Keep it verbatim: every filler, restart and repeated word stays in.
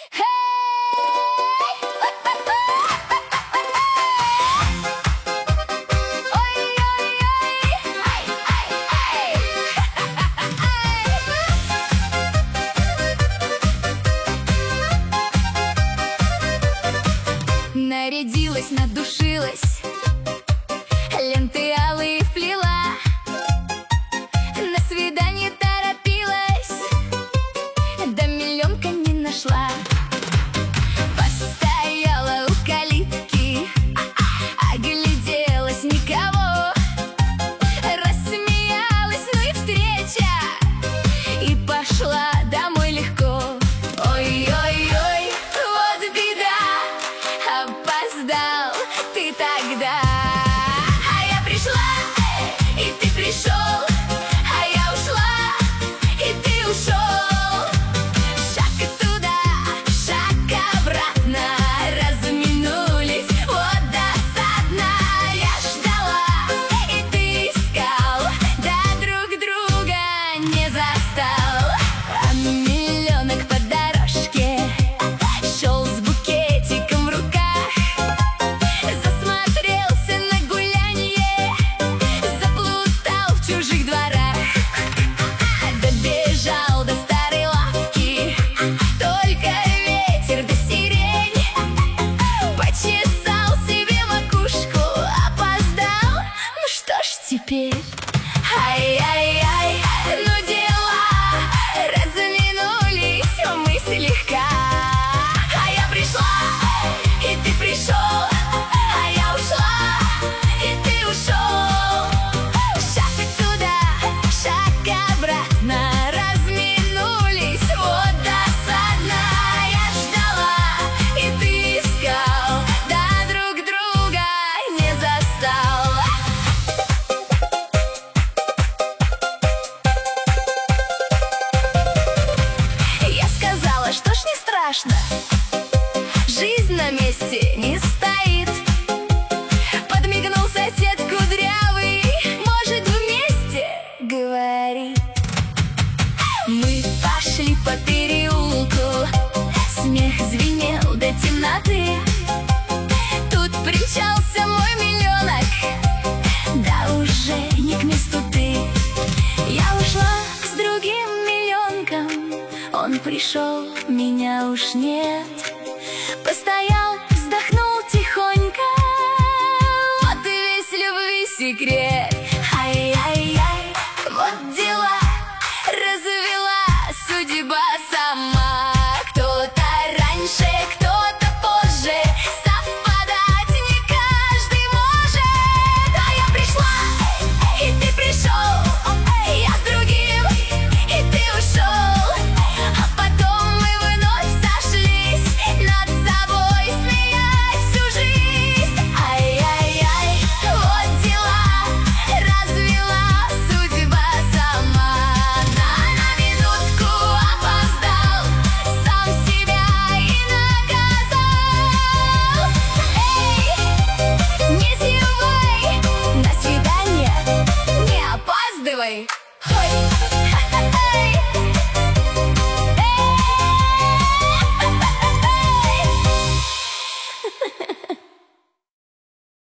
Нарядилась, надушилась, ленты алые вплела, на свидание торопилась, да миллионка не нашла. Постояла у калитки, огляделась, никого, рассмеялась, ну и встреча, и пошла домой легко. Ой-ой-ой, вот беда, опоздал ты тогда. А я пришла, и ты пришел, а я ушла, и ты ушел. Шаг туда, шаг обратно, разминулись, вот досадно. Я ждала, и ты искал, да друг друга не застал. А миллионок по дорожке шел с букетиком в руках, засмотрелся на гулянье, заплутал в чужих дворах, добежал до старой лавки, только ветер да сирень, почесал себе макушку, опоздал, ну что ж теперь? Ай-яй-яй, ну дела, разминулись мы слегка. А я пришла, и ты пришел, а я ушла, и ты ушел. Шаг туда, шаг обратно, разминулись, вот досадно. Я ждала, и ты искал, да друг друга не застал. Я сказала, что ж не страшно, жизнь на месте не стоит. Подмигнул сосед кудрявый, может, вместе говорит. Мы пошли по переулку, смех звенел до темноты. Тут примчался мой миллионок, да уже не к месту ты. Я ушла с другим миллионком, он пришел, меня уж нет.